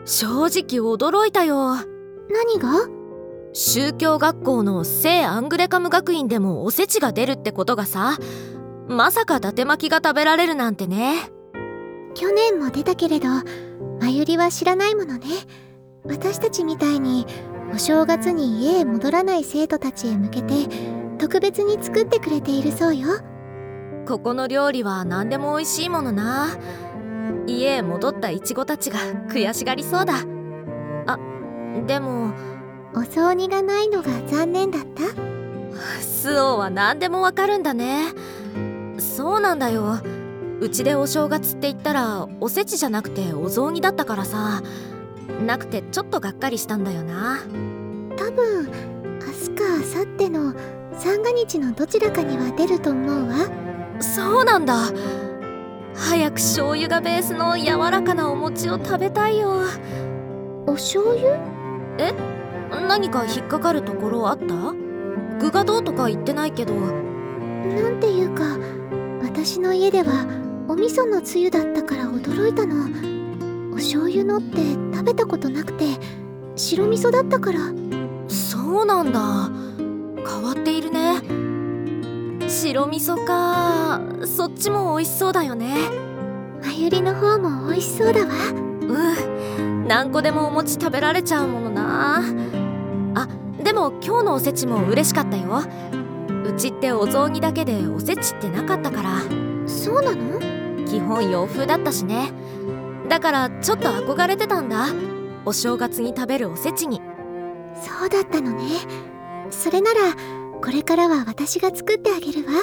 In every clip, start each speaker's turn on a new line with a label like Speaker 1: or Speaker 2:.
Speaker 1: 正直驚いたよ。
Speaker 2: 何が？
Speaker 1: 宗教学校の聖アングレカム学院でもおせちが出るってことがさ、まさか伊達巻きが食べられるなんてね。
Speaker 2: 去年も出たけれど、まゆりは知らないものね。私たちみたいにお正月に家へ戻らない生徒たちへ向けて特別に作ってくれているそうよ。
Speaker 1: ここの料理は何でも美味しいものな。家へ戻ったイチゴたちが悔しがりそうだ。あ、でも
Speaker 2: お雑煮がないのが残念だった？
Speaker 1: スオは何でもわかるんだね。そうなんだよ。うちでお正月って言ったらおせちじゃなくてお雑煮だったからさ、なくてちょっとがっかりしたんだよな。
Speaker 2: 多分明日か明後日の三が日のどちらかには出ると思うわ。
Speaker 1: そうなんだ。早く醤油がベースの柔らかなお餅を食べたいよ。
Speaker 2: お醤油？
Speaker 1: え？何か引っかかるところあった？具がどうとか言ってないけど。
Speaker 2: なんていうか、私の家ではお味噌のつゆだったから驚いたの。お醤油のって食べたことなくて、白味噌だったから。
Speaker 1: そうなんだ。変わっているね。白味噌か。そっちも美味しそうだよね。
Speaker 2: まゆりの方も美味しそうだわ。
Speaker 1: 何個でもお餅食べられちゃうものな。あ、でも今日のおせちも嬉しかったよ。うちってお雑煮だけでおせちってなかったから。
Speaker 2: そうなの？
Speaker 1: 基本洋風だったしね。だからちょっと憧れてたんだ、お正月に食べるおせちに。
Speaker 2: そうだったのね。それならこれからは私が作ってあげるわ。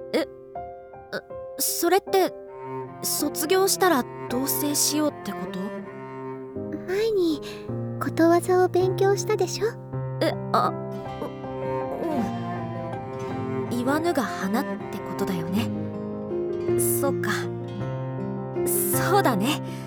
Speaker 1: それって卒業したら同棲しようってこと？
Speaker 2: 前にことわざを勉強したでしょ？
Speaker 1: 言わぬが花ってことだよね。そっか、そうだね。